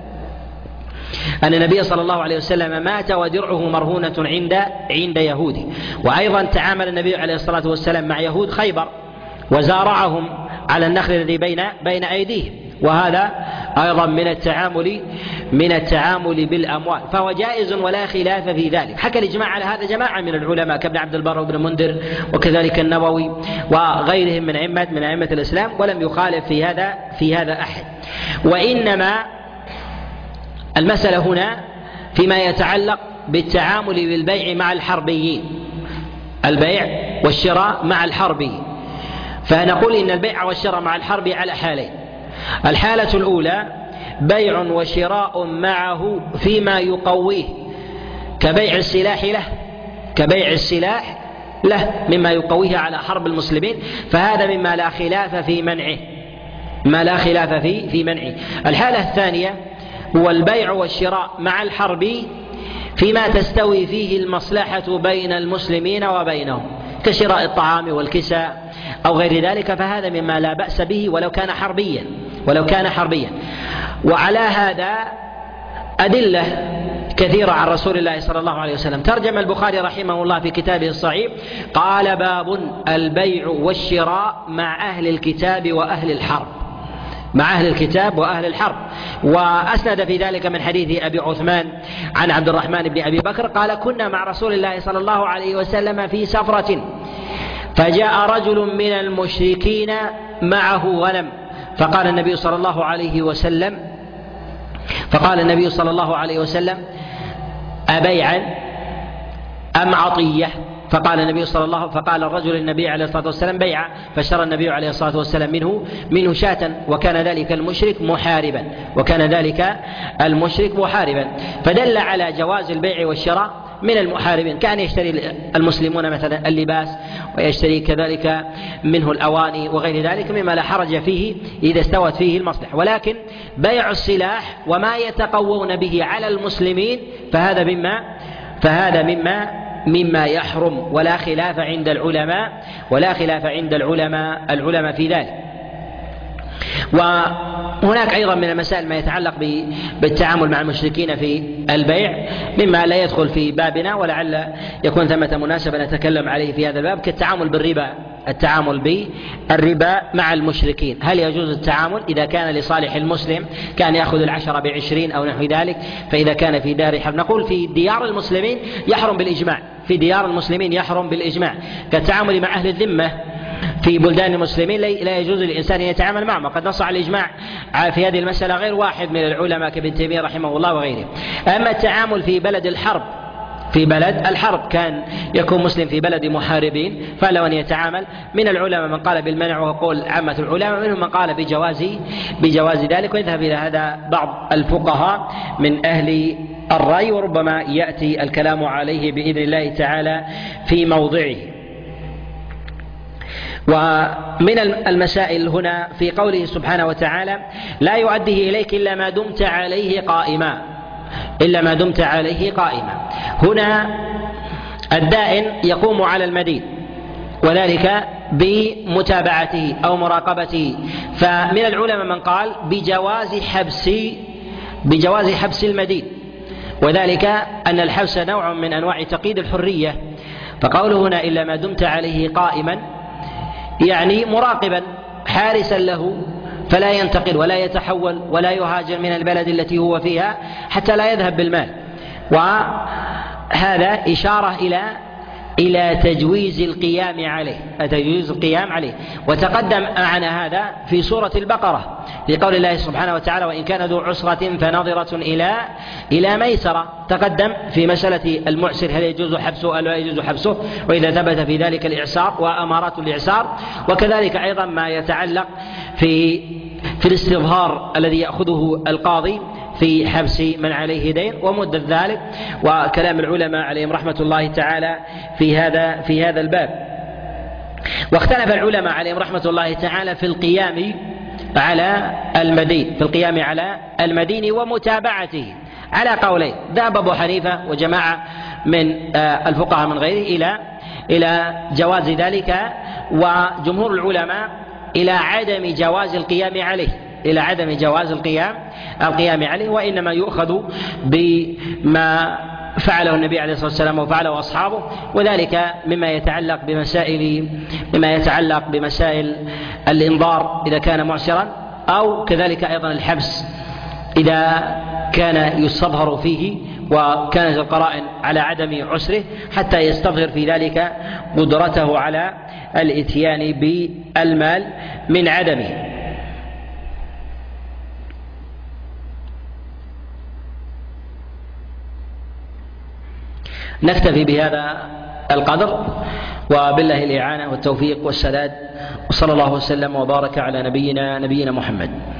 أن النبي صلى الله عليه وسلم مات ودرعه مرهونة عند عند يهودي. وأيضا تعامل النبي عليه الصلاة والسلام مع يهود خيبر وزارعهم على النخل الذي بين بين أيديهم، وهذا أيضا من التعامل من التعامل بالأموال، فهو جائز ولا خلاف في ذلك. حكى الإجماع على هذا جماعة من العلماء كابن عبد البر وابن منذر وكذلك النووي وغيرهم من أئمة من أئمة الإسلام، ولم يخالف في هذا في هذا أحد. وإنما المسألة هنا فيما يتعلق بالتعامل بالبيع مع الحربيين، البيع والشراء مع الحربي، فنقول إن البيع والشراء مع الحربي على حالين. الحالة الأولى بيع وشراء معه فيما يقويه كبيع السلاح له كبيع السلاح له مما يقويه على حرب المسلمين، فهذا مما لا خلاف في منعه ما لا خلاف في في منعه. الحالة الثانية هو البيع والشراء مع الحرب فيما تستوي فيه المصلحة بين المسلمين وبينهم كشراء الطعام والكساء أو غير ذلك، فهذا مما لا بأس به ولو كان حربيا ولو كان حربيا. وعلى هذا أدلة كثيرة عن رسول الله صلى الله عليه وسلم. ترجم البخاري رحمه الله في كتابه الصحيح قال: باب البيع والشراء مع أهل الكتاب وأهل الحرب، مع أهل الكتاب وأهل الحرب. وأسند في ذلك من حديث أبي عثمان عن عبد الرحمن بن أبي بكر قال: كنا مع رسول الله صلى الله عليه وسلم في سفرة فجاء رجل من المشركين معه غنم، فقال النبي صلى الله عليه وسلم فقال النبي صلى الله عليه وسلم: أبيعا أم عطية؟ فقال النبي صلى الله فقال الرجل النبي عليه الصلاة والسلام: بيعا. فاشترى النبي عليه الصلاة والسلام منه منه شاة، وكان ذلك المشرك محاربا وكان ذلك المشرك محاربا فدل على جواز البيع والشراء من المحاربين. كان يشتري المسلمون مثلا اللباس ويشتري كذلك منه الأواني وغير ذلك مما لا حرج فيه إذا استوت فيه المصلحة، ولكن بيع السلاح وما يتقوون به على المسلمين فهذا مما فهذا مما مما يحرم، ولا خلاف عند العلماء ولا خلاف عند العلماء العلماء في ذلك. وهناك أيضا من المسائل ما يتعلق بالتعامل مع المشركين في البيع مما لا يدخل في بابنا، ولعل يكون ثمة مناسبة نتكلم عليه في هذا الباب، كالتعامل بالربا التعامل بالربا مع المشركين. هل يجوز التعامل إذا كان لصالح المسلم كان يأخذ العشرة بعشرين أو نحو ذلك؟ فإذا كان في دار حرب نقول في ديار المسلمين يحرم بالإجماع، في ديار المسلمين يحرم بالإجماع، كالتعامل مع أهل الذمة في بلدان المسلمين لا يجوز للإنسان أن يتعامل معهم، وقد نص على الإجماع في هذه المسألة غير واحد من العلماء كابن تيمية رحمه الله وغيره. أما التعامل في بلد الحرب في بلد الحرب كان يكون مسلم في بلد محاربين فله أن يتعامل، من العلماء من قال بالمنع وقول عامة العلماء، منهم من قال بجواز بجواز ذلك، ويذهب إلى هذا بعض الفقهاء من أهل الرأي، وربما يأتي الكلام عليه بإذن الله تعالى في موضعه. ومن المسائل هنا في قوله سبحانه وتعالى لا يؤديه إليك إلا ما دمت عليه قائما إلا ما دمت عليه قائما. هنا الدائن يقوم على المدين، وذلك بمتابعته أو مراقبته. فمن العلماء من قال بجواز حبس بجواز حبس المدين، وذلك أن الحبس نوع من أنواع تقييد الحرية، فقوله هنا إلا ما دمت عليه قائما يعني مراقبا حارسا له فلا ينتقل ولا يتحول ولا يهاجر من البلد التي هو فيها حتى لا يذهب بالمال. وهذا إشارة إلى إلى تجويز القيام عليه تجويز القيام عليه وتقدم معنا هذا في سورة البقرة في قول الله سبحانه وتعالى وإن كان ذو عسرة فنظرة إلى إلى ميسرة. تقدم في مسألة المعسر هل يجوز حبسه أو لا يجوز حبسه، وإذا ثبت في ذلك الإعسار وأمارات الإعسار، وكذلك أيضا ما يتعلق في في الاستظهار الذي يأخذه القاضي في حبس من عليه دين ومدة ذلك، وكلام العلماء عليهم رحمة الله تعالى في هذا في هذا الباب. واختلف العلماء عليهم رحمة الله تعالى في القيام على المدين في القيام على المدين ومتابعته على قولين. ذهب أبو حنيفة وجماعة من الفقهاء من غيره إلى إلى جواز ذلك، وجمهور العلماء إلى عدم جواز القيام عليه إلى عدم جواز القيام القيام عليه، وإنما يؤخذ بما فعله النبي عليه الصلاة والسلام وفعله أصحابه، وذلك مما يتعلق بمسائل مما يتعلق بمسائل الإنظار إذا كان معسرا، أو كذلك أيضا الحبس إذا كان يستظهر فيه وكانت القرائن على عدم عسره حتى يستظهر في ذلك قدرته على الإتيان بالمال من عدمه. نكتفي بهذا القدر، وبالله الإعانة والتوفيق والسداد، وصلى الله وسلم وبارك على نبينا نبينا محمد.